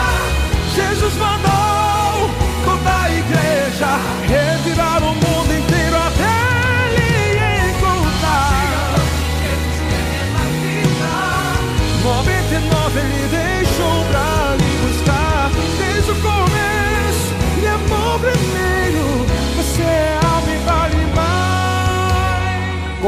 Jesus mandou toda a igreja revirar o mundo inteiro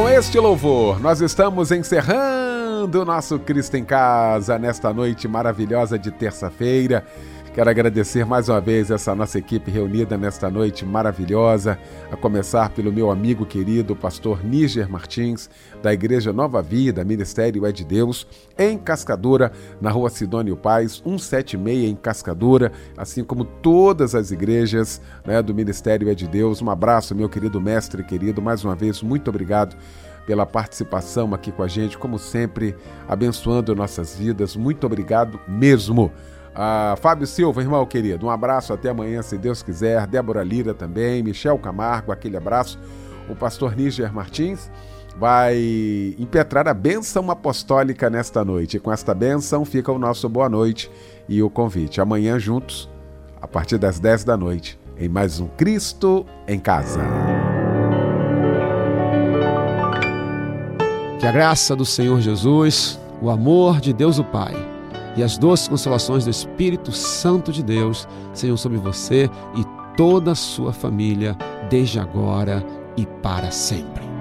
Com este louvor, nós estamos encerrando o nosso Cristo em Casa nesta noite maravilhosa de terça-feira. Quero agradecer mais uma vez essa nossa equipe reunida nesta noite maravilhosa, a começar pelo meu amigo querido, pastor Níger Martins, da Igreja Nova Vida, Ministério é de Deus, em Cascadura, na rua Sidônio Paz, 176 em Cascadura, assim como todas as igrejas, né, do Ministério é de Deus. Um abraço, meu querido mestre querido, mais uma vez, muito obrigado pela participação aqui com a gente, como sempre, abençoando nossas vidas. Muito obrigado mesmo. Fábio Silva, irmão querido, um abraço, até amanhã, se Deus quiser. Débora Lira também, Michel Camargo, aquele abraço. O pastor Níger Martins vai impetrar a bênção apostólica nesta noite. E com esta bênção fica o nosso boa noite e o convite. Amanhã juntos, a partir das 10 da noite, em mais um Cristo em Casa. Que a graça do Senhor Jesus, o amor de Deus o Pai e as doces consolações do Espírito Santo de Deus sejam sobre você e toda a sua família, desde agora e para sempre.